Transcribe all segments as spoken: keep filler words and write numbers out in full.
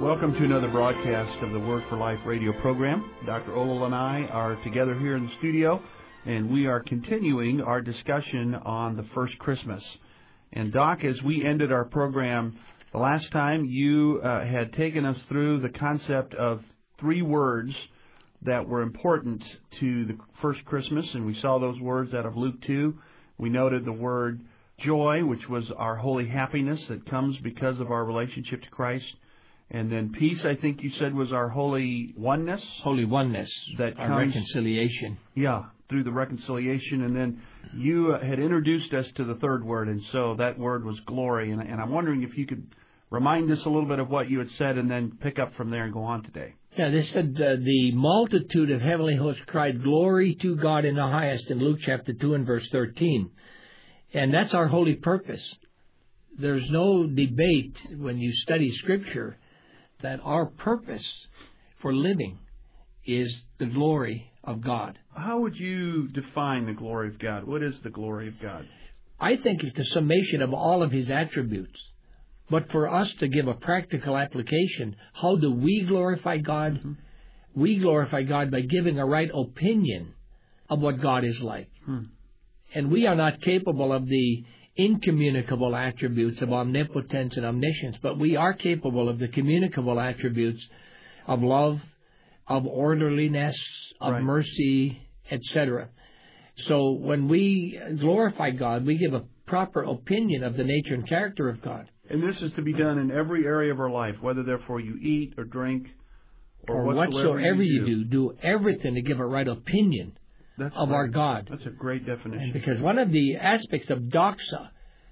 Welcome to another broadcast of the Word for Life radio program. Doctor Ohl and I are together here in the studio, and we are continuing our discussion on the first Christmas. And Doc, as we ended our program the last time, you uh, had taken us through the concept of three words that were important to the first Christmas, and we saw those words out of Luke two. We noted the word joy, which was our holy happiness that comes because of our relationship to Christ. And then peace, I think you said, was our holy oneness. Holy oneness, that our comes, reconciliation. Yeah, through the reconciliation. And then you uh, had introduced us to the third word, and so that word was glory. And, and I'm wondering if you could remind us a little bit of what you had said and then pick up from there and go on today. Yeah, they said uh, the multitude of heavenly hosts cried, "Glory to God in the highest," in Luke chapter two and verse thirteen. And that's our holy purpose. There's no debate when you study Scripture that our purpose for living is the glory of God. How would you define the glory of God? What is the glory of God? I think it's the summation of all of His attributes. But for us to give a practical application, how do we glorify God? Mm-hmm. We glorify God by giving a right opinion of what God is like. Hmm. And we are not capable of the incommunicable attributes of omnipotence and omniscience, but we are capable of the communicable attributes of love, of orderliness, of right. mercy, et cetera. So when we glorify God, we give a proper opinion of the nature and character of God. And this is to be done in every area of our life, whether therefore you eat or drink or, or whatsoever, whatsoever you, you do. Do everything to give a right opinion That's of right. our God. That's a great definition. And because one of the aspects of doxa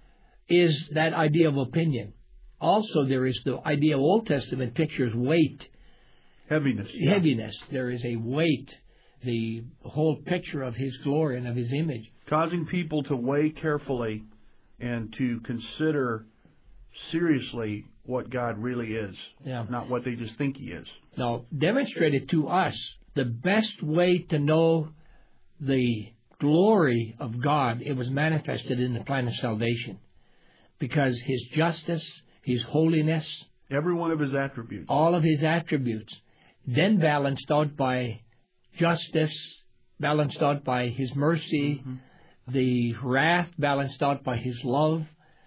is that idea of opinion. Also, there is the idea of Old Testament pictures weight. Heaviness. Yeah. Heaviness. There is a weight, the whole picture of His glory and of His image. Causing people to weigh carefully and to consider seriously what God really is, yeah. not what they just think He is. Now, demonstrated to us the best way to know the glory of God, it was manifested in the plan of salvation. Because His justice, His holiness, every one of His attributes, all of His attributes, then balanced out by justice, balanced out by His mercy, mm-hmm. the wrath balanced out by His love,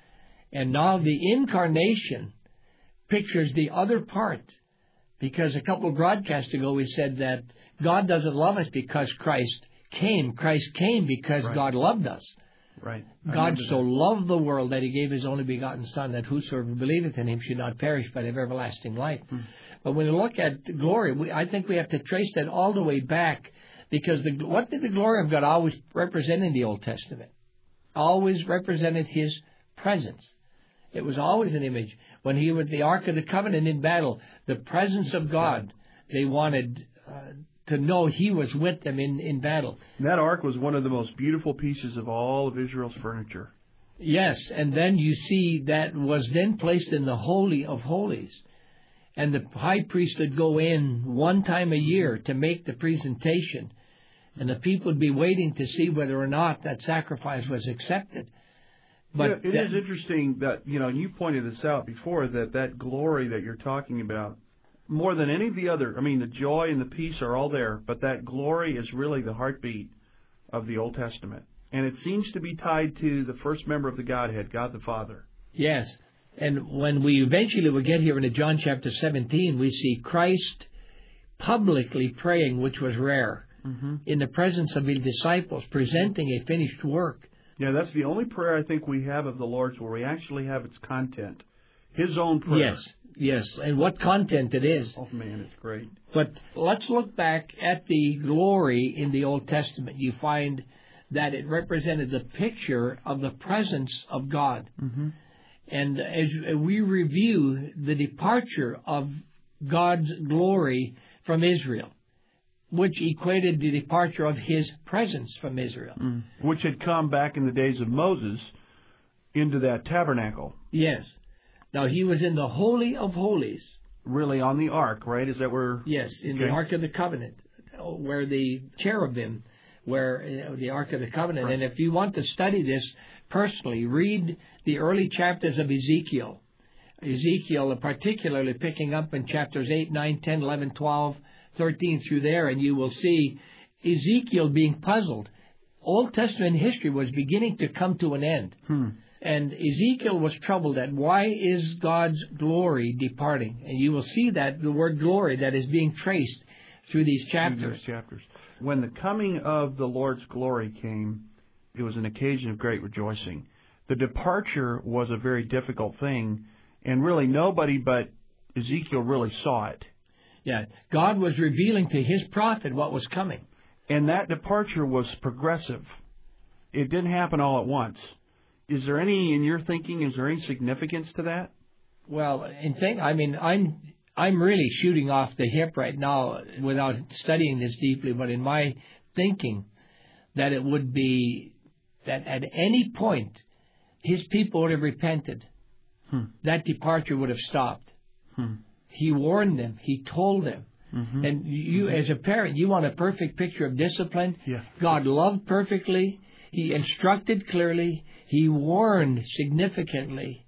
and now the incarnation pictures the other part. Because a couple of broadcasts ago we said that God doesn't love us because Christ came. Christ came because right. God loved us. Right. God so that. loved the world that He gave His only begotten Son, that whosoever believeth in Him should not perish but have everlasting life. Hmm. But when you look at glory, we, I think we have to trace that all the way back, because the, what did the glory of God always represent in the Old Testament? Always represented His presence. It was always an image. When He was the Ark of the Covenant in battle, the presence of God, they wanted uh, to know He was with them in, in battle. And that ark was one of the most beautiful pieces of all of Israel's furniture. Yes, and then you see that was then placed in the Holy of Holies. And the high priest would go in one time a year to make the presentation. And the people would be waiting to see whether or not that sacrifice was accepted. But yeah, it that, is interesting that, you know, you pointed this out before, that that glory that you're talking about, more than any of the other, I mean, the joy and the peace are all there, but that glory is really the heartbeat of the Old Testament. And it seems to be tied to the first member of the Godhead, God the Father. Yes. And when we eventually will get here into John chapter seventeen, we see Christ publicly praying, which was rare, mm-hmm. in the presence of His disciples, presenting a finished work. Yeah, that's the only prayer I think we have of the Lord's where we actually have its content. His own prayer. Yes. Yes, and what content it is. Oh, man, it's great. But let's look back at the glory in the Old Testament. You find that it represented the picture of the presence of God. Mm-hmm. And as we review the departure of God's glory from Israel, which equated the departure of His presence from Israel. Mm. Which had come back in the days of Moses into that tabernacle. Yes. Now, He was in the Holy of Holies. Really, on the ark, right? Is that where... Yes, in okay. the Ark of the Covenant, where the cherubim were, you know, the Ark of the Covenant. Right. And if you want to study this personally, read the early chapters of Ezekiel. Ezekiel, particularly picking up in chapters eight, nine, ten, eleven, twelve, thirteen through there, and you will see Ezekiel being puzzled. Old Testament history was beginning to come to an end. Hmm. And Ezekiel was troubled at why is God's glory departing? And you will see that the word glory that is being traced through these chapters. These chapters. When the coming of the Lord's glory came, it was an occasion of great rejoicing. The departure was a very difficult thing, and really nobody but Ezekiel really saw it. Yeah, God was revealing to his prophet what was coming. And that departure was progressive. It didn't happen all at once. Is there any, in your thinking, is there any significance to that? Well, in think, I mean, I'm I'm really shooting off the hip right now without studying this deeply, but in my thinking, that it would be that at any point his people would have repented. Hmm. That departure would have stopped. Hmm. He warned them. He told them. Mm-hmm. And you, mm-hmm. as a parent, you want a perfect picture of discipline. Yeah. God loved perfectly. He instructed clearly. He warned significantly.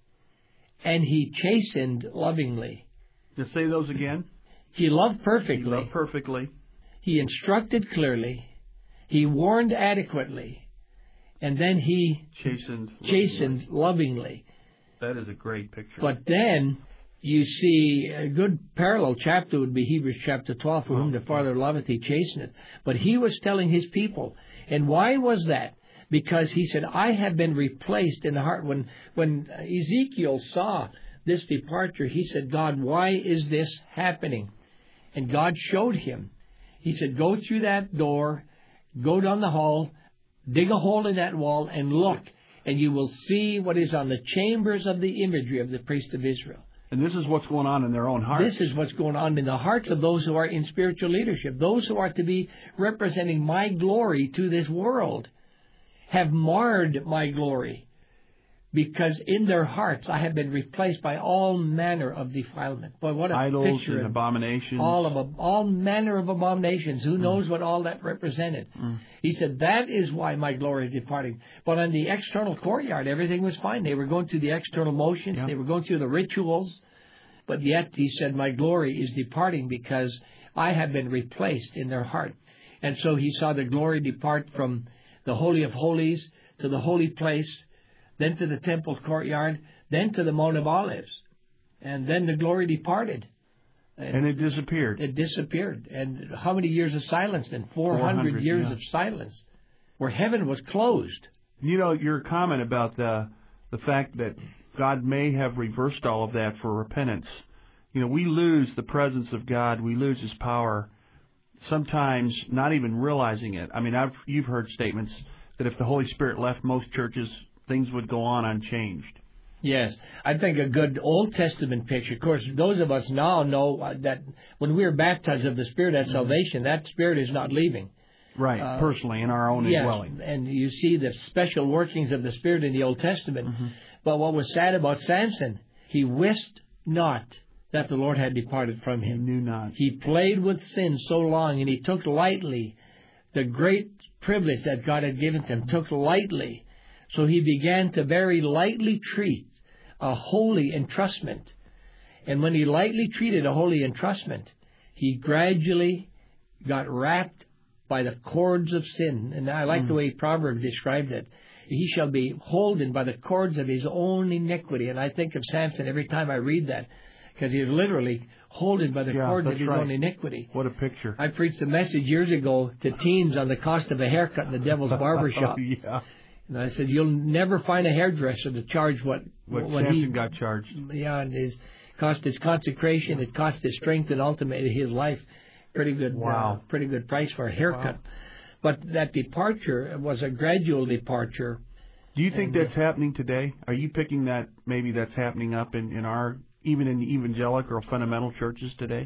And he chastened lovingly. Just say those again. He loved perfectly. He loved perfectly. He instructed clearly. He warned adequately. And then he chastened, chastened lovingly. That is a great picture. But then you see a good parallel chapter would be Hebrews chapter twelve, for whom the Father loveth, he chasteneth. But he was telling his people. And why was that? Because he said, I have been replaced in the heart. When, when Ezekiel saw this departure, he said, God, why is this happening? And God showed him. He said, go through that door, go down the hall, dig a hole in that wall, and look, and you will see what is on the chambers of the imagery of the priest of Israel. And this is what's going on in their own hearts. This is what's going on in the hearts of those who are in spiritual leadership. Those who are to be representing my glory to this world have marred my glory, because in their hearts I have been replaced by all manner of defilement. Boy, what a idols picture and abominations. All of all manner of abominations. Who knows mm. what all that represented? Mm. He said, that is why my glory is departing. But on the external courtyard, everything was fine. They were going through the external motions. Yep. They were going through the rituals. But yet, he said, my glory is departing because I have been replaced in their heart. And so he saw the glory depart from the Holy of Holies to the holy place, then to the temple courtyard, then to the Mount of Olives. And then the glory departed. And, and it disappeared. It disappeared. And how many years of silence then? four hundred years yeah. of silence, where heaven was closed. You know, your comment about the the fact that God may have reversed all of that for repentance. You know, we lose the presence of God. We lose His power, sometimes not even realizing it. I mean, I've you've heard statements that if the Holy Spirit left most churches, things would go on unchanged. Yes. I think a good Old Testament picture, of course, those of us now know that when we are baptized of the Spirit at mm-hmm. salvation, that Spirit is not leaving. Right, uh, personally, in our own yes, indwelling. And you see the special workings of the Spirit in the Old Testament. Mm-hmm. But what was sad about Samson, he wist not that the Lord had departed from him. He knew not. He played with sin so long, and he took lightly the great privilege that God had given to him, took lightly. So he began to very lightly treat a holy entrustment. And when he lightly treated a holy entrustment, he gradually got wrapped by the cords of sin. And I like mm. the way Proverbs described it. He shall be holden by the cords of his own iniquity. And I think of Samson every time I read that, because he is literally holden by the yeah, cords of his right. own iniquity. What a picture. I preached a message years ago to teens on the cost of a haircut in the Devil's Barbershop. oh, yeah. And I said, you'll never find a hairdresser to charge what, what, what Samson he got charged. Yeah, and his cost his consecration, it cost his strength, and ultimately his life. Pretty good, wow. uh, pretty good price for a haircut. Wow. But that departure was a gradual departure. Do you think and, that's uh, happening today? Are you picking that maybe that's happening up in, in our, even in the evangelical or fundamental churches today?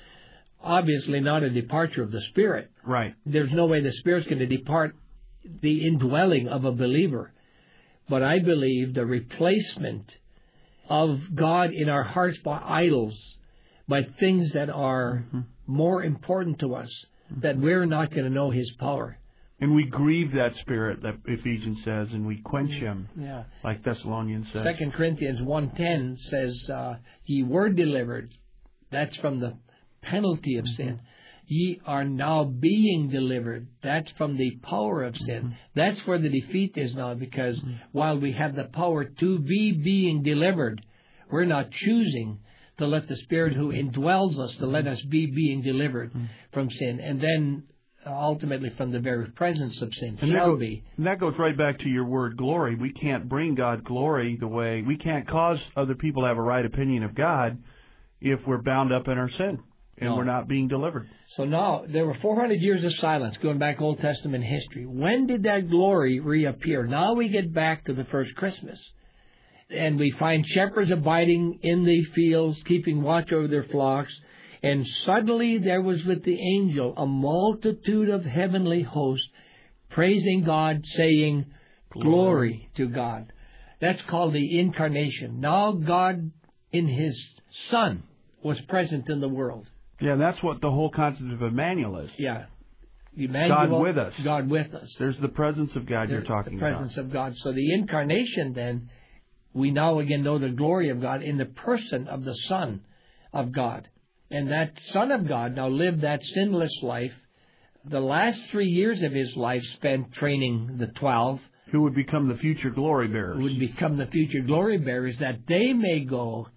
Obviously not a departure of the Spirit. Right. There's no way the Spirit's going to depart the indwelling of a believer. But I believe the replacement of God in our hearts by idols, by things that are mm-hmm. more important to us, mm-hmm. that we're not going to know His power. And we grieve that spirit, that Ephesians says, and we quench him, yeah. like Thessalonians says. Second Corinthians one ten says, uh, ye were delivered. That's from the penalty of sin. Ye are now being delivered. That's from the power of sin. Mm-hmm. That's where the defeat is now, because mm-hmm. while we have the power to be being delivered, we're not choosing to let the Spirit who indwells us, to let us be being delivered mm-hmm. from sin. And then uh, ultimately from the very presence of sin and shall that, be. And that goes right back to your word glory. We can't bring God glory the way, we can't cause other people to have a right opinion of God if we're bound up in our sin. And no. we're not being delivered. So now, there were four hundred years of silence going back Old Testament history. When did that glory reappear? Now we get back to the first Christmas. And we find shepherds abiding in the fields, keeping watch over their flocks. And suddenly there was with the angel a multitude of heavenly hosts, praising God, saying, Glory, Glory to God. That's called the incarnation. Now God in His Son was present in the world. Yeah, that's what the whole concept of Emmanuel is. Yeah. Emmanuel, God with us. God with us. There's the presence of God the, you're talking about. The presence about. of God. So the incarnation then, we now again know the glory of God in the person of the Son of God. And that Son of God now lived that sinless life. The last three years of His life spent training the twelve. Who would become the future glory bearers. Who would become the future glory bearers, that they may go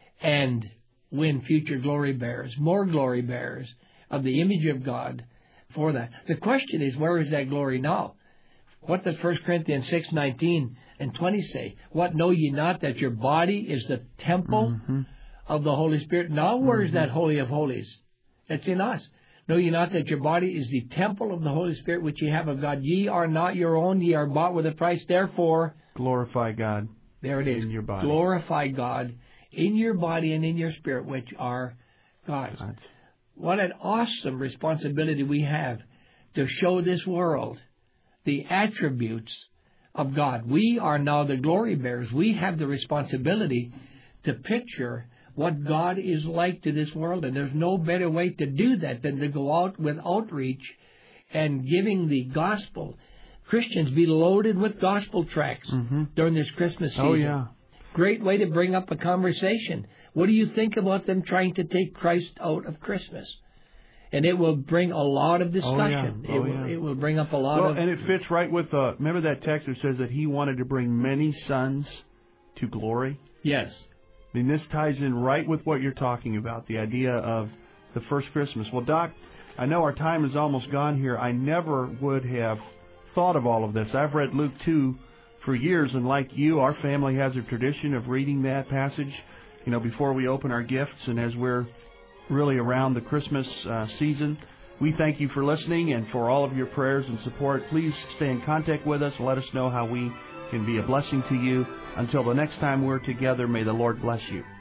and win future glory bearers, more glory bearers of the image of God for that. The question is, where is that glory now? What does First Corinthians six nineteen and twenty say? What, know ye not that your body is the temple mm-hmm. of the Holy Spirit? Now where mm-hmm. is that Holy of Holies? It's in us. Know ye not that your body is the temple of the Holy Spirit which ye have of God? Ye are not your own, ye are bought with a price. Therefore, glorify God. There it is. In your body. Glorify God in your body and in your spirit, which are God's. God. What an awesome responsibility we have to show this world the attributes of God. We are now the glory bearers. We have the responsibility to picture what God is like to this world, and there's no better way to do that than to go out with outreach and giving the gospel. Christians be loaded with gospel tracts mm-hmm. during this Christmas season. Oh, yeah. Great way to bring up a conversation. What do you think about them trying to take Christ out of Christmas? And it will bring a lot of discussion. Oh, yeah. Oh, it, will, yeah. it will bring up a lot well, of... and it fits right with, uh, remember that text that says that He wanted to bring many sons to glory? Yes. I mean, this ties in right with what you're talking about, the idea of the first Christmas. Well, Doc, I know our time is almost gone here. I never would have thought of all of this. I've read Luke two for years, and like you, our family has a tradition of reading that passage, you know, before we open our gifts and as we're really around the Christmas uh, season. We thank you for listening and for all of your prayers and support. Please stay in contact with us. Let us know how we can be a blessing to you. Until the next time we're together, may the Lord bless you.